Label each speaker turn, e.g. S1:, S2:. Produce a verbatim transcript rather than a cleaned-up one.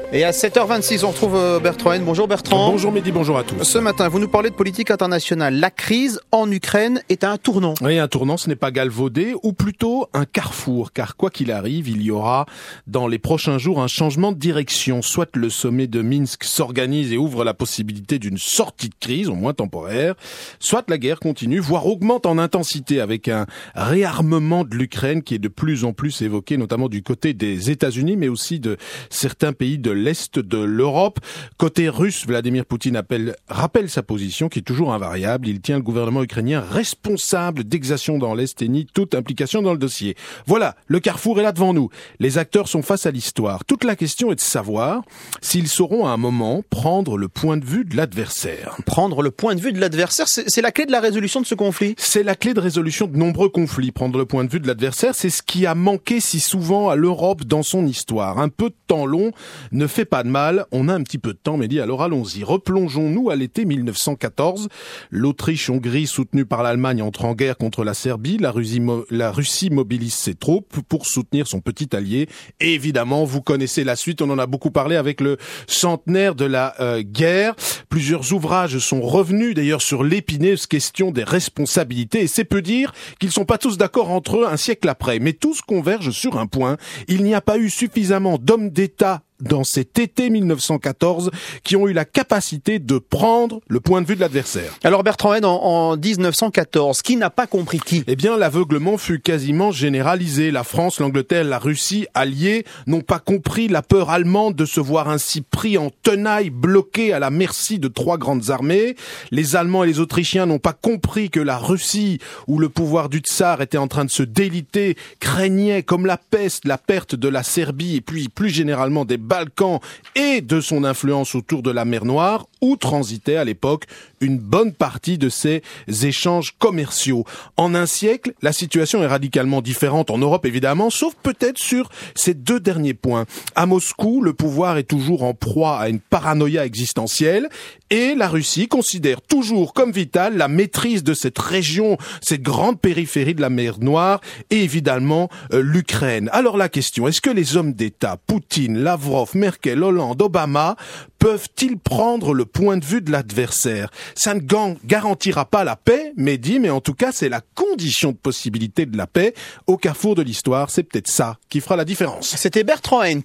S1: Et à sept heures vingt-six, on retrouve Bertrand Haine. Bonjour Bertrand.
S2: Bonjour Mehdi, bonjour à tous.
S1: Ce matin, vous nous parlez de politique internationale. La crise en Ukraine est à un tournant.
S2: Oui, un tournant, ce n'est pas galvaudé, ou plutôt un carrefour, car quoi qu'il arrive, il y aura dans les prochains jours un changement de direction. Soit le sommet de Minsk s'organise et ouvre la possibilité d'une sortie de crise, au moins temporaire, soit la guerre continue, voire augmente en intensité avec un réarmement de l'Ukraine qui est de plus en plus évoqué, notamment du côté des États-Unis, mais aussi de certains pays de l'Est de l'Europe. Côté russe, Vladimir Poutine appelle, rappelle sa position qui est toujours invariable. Il tient le gouvernement ukrainien responsable d'exactions dans l'Est et nie toute implication dans le dossier. Voilà, le carrefour est là devant nous. Les acteurs sont face à l'histoire. Toute la question est de savoir s'ils sauront à un moment prendre le point de vue de l'adversaire.
S1: Prendre le point de vue de l'adversaire, c'est, c'est la clé de la résolution de ce conflit.
S2: C'est la clé de résolution de nombreux conflits. Prendre le point de vue de l'adversaire, c'est ce qui a manqué si souvent à l'Europe dans son histoire. Un peu de temps long ne fait pas de mal. On a un petit peu de temps, Mehdi, alors allons-y. Replongeons-nous à l'été mille neuf cent quatorze. L'Autriche-Hongrie, soutenue par l'Allemagne, entre en guerre contre la Serbie. La Russie, mo- la Russie mobilise ses troupes pour soutenir son petit allié. Et évidemment, vous connaissez la suite. On en a beaucoup parlé avec le centenaire de la euh, guerre. Plusieurs ouvrages sont revenus d'ailleurs sur l'épineuse question des responsabilités. Et c'est peu dire qu'ils sont pas tous d'accord entre eux un siècle après. Mais tous convergent sur un point. Il n'y a pas eu suffisamment d'hommes d'État dans cet été mille neuf cent quatorze, qui ont eu la capacité de prendre le point de vue de l'adversaire.
S1: Alors Bertrand Haine, en, en dix-neuf cent quatorze, qui n'a pas compris qui ?
S2: Eh bien, l'aveuglement fut quasiment généralisé. La France, l'Angleterre, la Russie, alliés, n'ont pas compris la peur allemande de se voir ainsi pris en tenaille, bloqués à la merci de trois grandes armées. Les Allemands et les Autrichiens n'ont pas compris que la Russie, où le pouvoir du tsar était en train de se déliter, craignait comme la peste la perte de la Serbie et puis plus généralement des Balkans et de son influence autour de la mer Noire, où transitait à l'époque une bonne partie de ces échanges commerciaux. En un siècle, la situation est radicalement différente en Europe évidemment, sauf peut-être sur ces deux derniers points. À Moscou, le pouvoir est toujours en proie à une paranoïa existentielle et la Russie considère toujours comme vitale la maîtrise de cette région, cette grande périphérie de la mer Noire et évidemment euh, l'Ukraine. Alors la question, est-ce que les hommes d'État, Poutine, Lavrov, Merkel, Hollande, Obama, peuvent-ils prendre le point de vue de l'adversaire ? Ça ne garantira pas la paix, Mehdi, mais en tout cas, c'est la condition de possibilité de la paix. Au carrefour de l'histoire, c'est peut-être ça qui fera la différence.
S1: C'était Bertrand Haine.